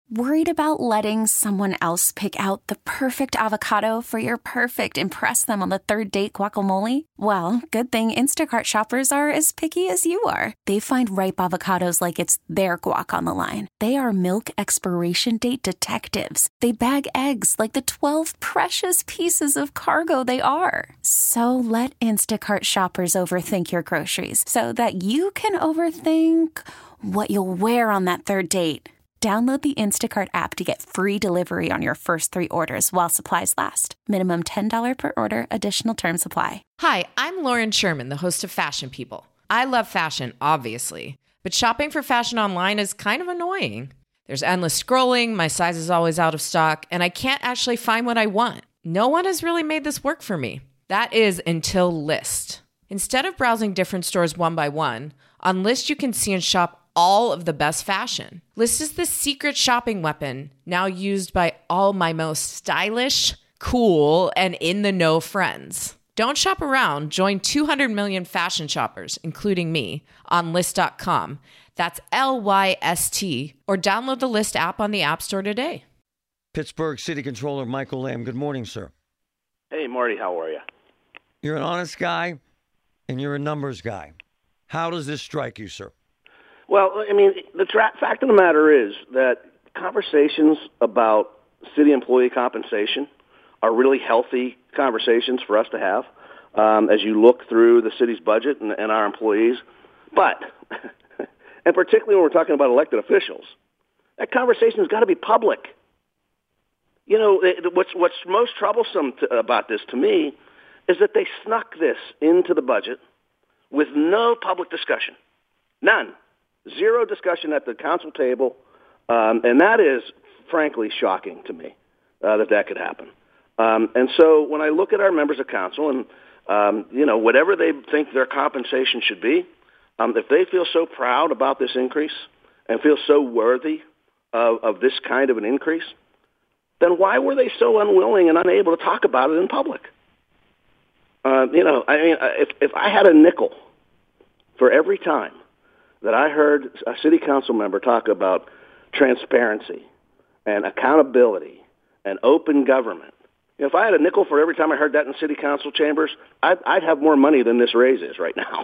Worried about letting someone else pick out the perfect avocado for your perfect impress them on the third date guacamole? Well, good thing Instacart shoppers are as picky as you are. They find ripe avocados like it's their guac on the line. They are milk expiration date detectives. They bag eggs like the 12 precious pieces of cargo they are. So let Instacart shoppers overthink your groceries so that you can overthink what you'll wear on that third date. Download the Instacart app to get free delivery on your first 3 orders while supplies last. Minimum $10 per order. Additional terms apply. Hi, I'm Lauren Sherman, the host of Fashion People. I love fashion, obviously, but shopping for fashion online is kind of annoying. There's endless scrolling, my size is always out of stock, and I can't actually find what I want. No one has really made this work for me. That is until Lyst. Instead of browsing different stores one by one, on Lyst you can see and shop all of the best fashion. Lyst is the secret shopping weapon now used by all my most stylish, cool, and in-the-know friends. Don't shop around. Join 200 million fashion shoppers, including me, on Lyst.com. That's Lyst, or download the Lyst app on the App Store today. Pittsburgh City Controller Michael Lamb. Good morning, sir. Hey, Marty, how are you? You're an honest guy, and you're a numbers guy. How does this strike you, sir? Well, I mean, the fact of the matter is that conversations about city employee compensation are really healthy conversations for us to have as you look through the city's budget and our employees. But, and particularly when we're talking about elected officials, that conversation has got to be public. You know, what's most troublesome about this to me is that they snuck this into the budget with no public discussion. None. Zero discussion at the council table, and that is, frankly, shocking to me that could happen. And so when I look at our members of council and, whatever they think their compensation should be, if they feel so proud about this increase and feel so worthy of this kind of an increase, then why were they so unwilling and unable to talk about it in public? If I had a nickel for every time that I heard a city council member talk about transparency and accountability and open government. If I had a nickel for every time I heard that in city council chambers, I'd have more money than this raise is right now.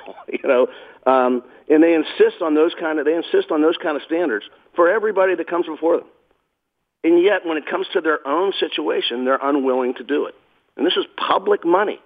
And they insist on those kind of standards for everybody that comes before them. And yet, when it comes to their own situation, they're unwilling to do it. And this is public money.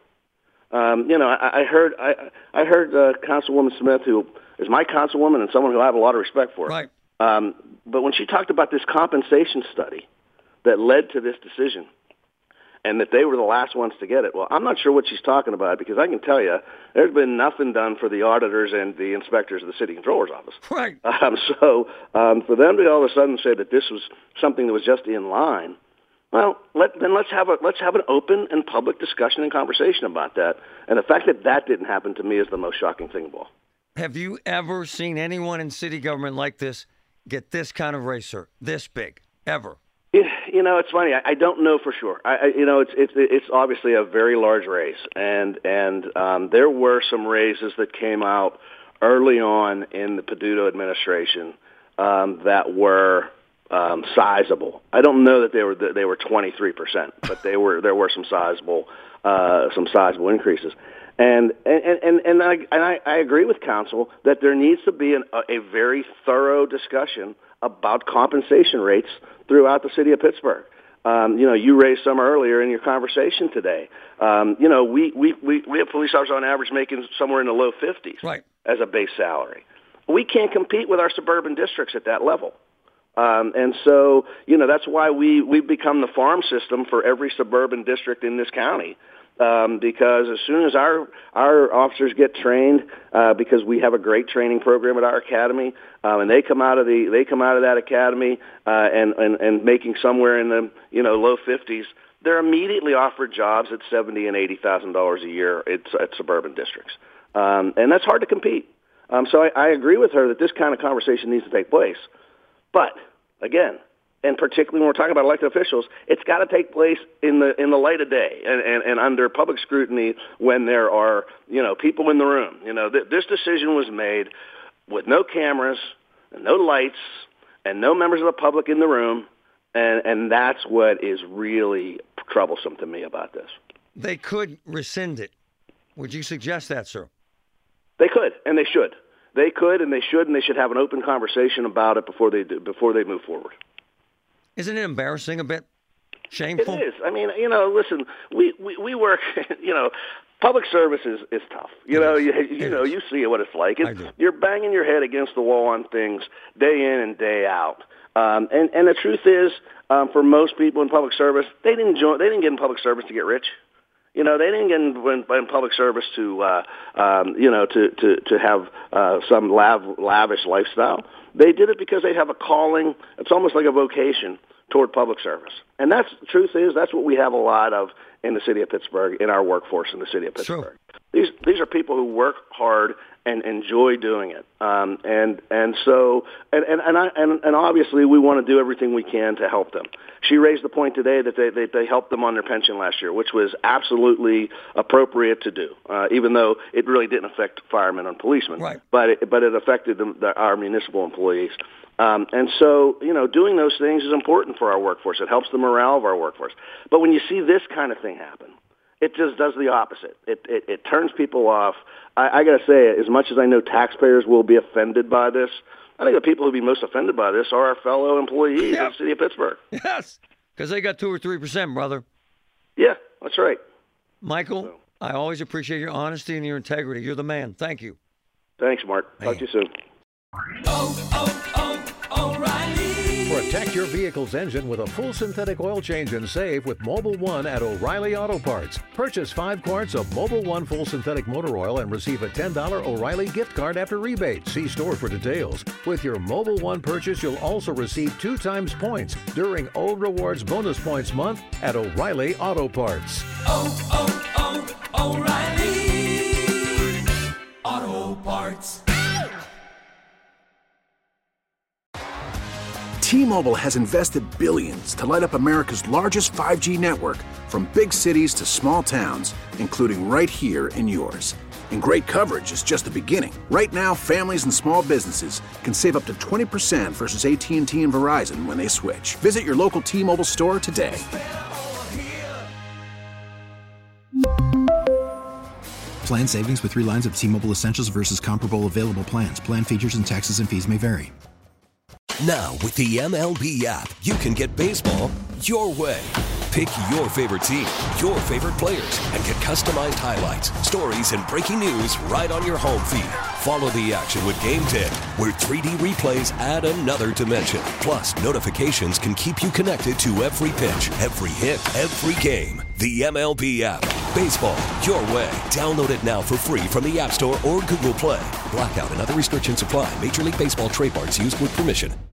I heard Councilwoman Smith, who is my councilwoman and someone who I have a lot of respect for. Right. But when she talked about this compensation study that led to this decision and that they were the last ones to get it, well, I'm not sure what she's talking about, because I can tell you there's been nothing done for the auditors and the inspectors of the city controller's office. Right. So for them to all of a sudden say that this was something that was just in line, well, let's have an open and public discussion and conversation about that. And the fact that didn't happen to me is the most shocking thing of all. Have you ever seen anyone in city government like this get this kind of raise, sir? This big, ever? It's funny. I don't know for sure. It's obviously a very large raise, and there were some raises that came out early on in the Peduto administration that were sizable. I don't know that they were 23%, but there were some sizable increases. And I agree with council that there needs to be a very thorough discussion about compensation rates throughout the city of Pittsburgh. You raised some earlier in your conversation today. We have police officers on average making somewhere in the low 50s right. as a base salary. We can't compete with our suburban districts at that level. And so, that's why we've become the farm system for every suburban district in this county. Because as soon as our officers get trained, because we have a great training program at our academy, and they come out of that academy and making somewhere in the low 50s, they're immediately offered jobs at $70,000 and $80,000 a year at suburban districts, and that's hard to compete. So I agree with her that this kind of conversation needs to take place, but again. And particularly when we're talking about elected officials, it's got to take place in the light of day and under public scrutiny when there are people in the room. This decision was made with no cameras and no lights and no members of the public in the room, and that's what is really troublesome to me about this. They could rescind it. Would you suggest that, sir? They could, and they should. They could, and they should, and they should have an open conversation about it before they move forward. Isn't it embarrassing a bit? Shameful? It is. I mean, listen, we work, public service is tough. You see what it's like. You're banging your head against the wall on things day in and day out. And the truth is, for most people in public service, they didn't get in public service to get rich. They didn't get in public service to have some lavish lifestyle. They did it because they have a calling. It's almost like a vocation toward public service. And the truth is, that's what we have a lot of in the city of Pittsburgh, in our workforce in the city of Pittsburgh. Sure. These are people who work hard and enjoy doing it. And obviously we want to do everything we can to help them. She raised the point today that they helped them on their pension last year, which was absolutely appropriate to do, even though it really didn't affect firemen and policemen. Right. But it affected our municipal employees. And so, doing those things is important for our workforce. It helps the morale of our workforce. But when you see this kind of thing happen, it just does the opposite. It turns people off. I got to say, as much as I know taxpayers will be offended by this, I think the people who will be most offended by this are our fellow employees of the city of Pittsburgh. Yes, because they got 2 or 3%, brother. Yeah, that's right. Michael, I always appreciate your honesty and your integrity. You're the man. Thank you. Thanks, Mark. Talk to you soon. O'Reilly. Protect your vehicle's engine with a full synthetic oil change and save with Mobil 1 at O'Reilly Auto Parts. Purchase 5 quarts of Mobil 1 full synthetic motor oil and receive a $10 O'Reilly gift card after rebate. See store for details. With your Mobil 1 purchase, you'll also receive 2 times points during Old Rewards Bonus Points Month at O'Reilly Auto Parts. O'Reilly Auto Parts. T-Mobile has invested billions to light up America's largest 5G network, from big cities to small towns, including right here in yours. And great coverage is just the beginning. Right now, families and small businesses can save up to 20% versus AT&T and Verizon when they switch. Visit your local T-Mobile store today. Plan savings with 3 lines of T-Mobile Essentials versus comparable available plans. Plan features and taxes and fees may vary. Now, with the MLB app, you can get baseball your way. Pick your favorite team, your favorite players, and get customized highlights, stories, and breaking news right on your home feed. Follow the action with Game 10, where 3D replays add another dimension. Plus, notifications can keep you connected to every pitch, every hit, every game. The MLB app. Baseball your way. Download it now for free from the App Store or Google Play. Blackout and other restrictions apply. Major League Baseball trademarks used with permission.